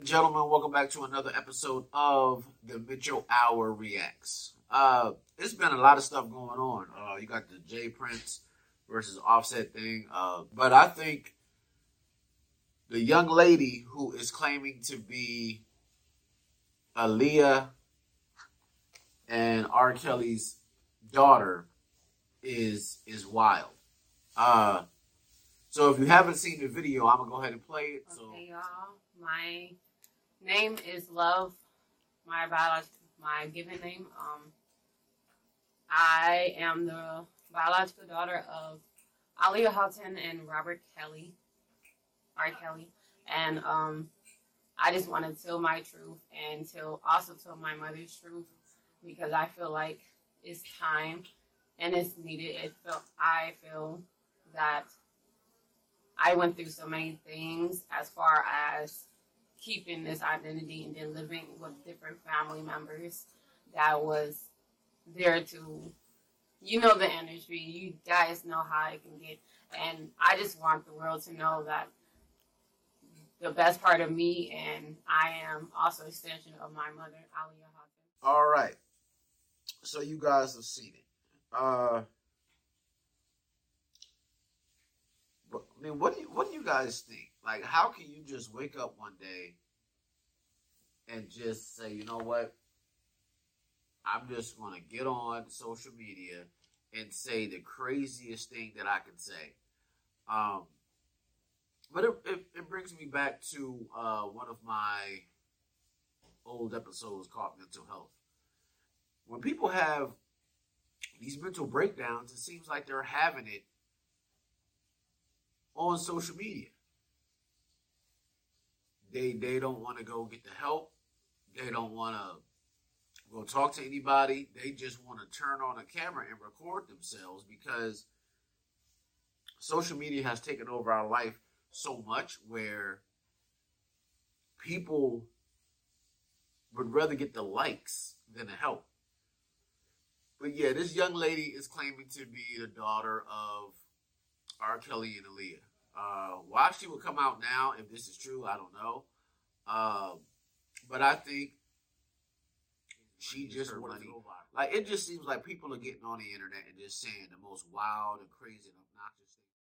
Gentlemen, welcome back to another episode of the Mitchell Hour Reacts. It's been a lot of stuff going on. You got the Jay Prince versus Offset thing. But I think the young lady who is claiming to be Aaliyah and R. Kelly's daughter is wild. So if you haven't seen the video, I'm gonna go ahead and play it. Okay, y'all. My name is Love. My given name. I am the biological daughter of Aaliyah Houghton and Robert Kelly, R. Kelly, and I just want to tell my truth and also tell my mother's truth because I feel like it's time and it's needed. I feel that I went through so many things as far as keeping this identity and then living with different family members that was there to, the industry. You guys know how it can get. And I just want the world to know that the best part of me, and I am also an extension of my mother, Aaliyah Houghton. All right. So you guys have seen it. What do you guys think? Like, how can you just wake up one day and just say, you know what? I'm just going to get on social media and say the craziest thing that I can say. But it brings me back to one of my old episodes called Mental Health. When people have these mental breakdowns, it seems like they're having it on social media. They don't want to go get the help. They don't want to go talk to anybody. They just want to turn on a camera and record themselves because social media has taken over our life so much where people would rather get the likes than the help. But yeah, this young lady is claiming to be the daughter of R. Kelly and Aaliyah. Why she would come out now, if this is true, I don't know. But I think she just wanted to go viral. Like, it just seems like people are getting on the internet and just saying the most wild and crazy and obnoxious things.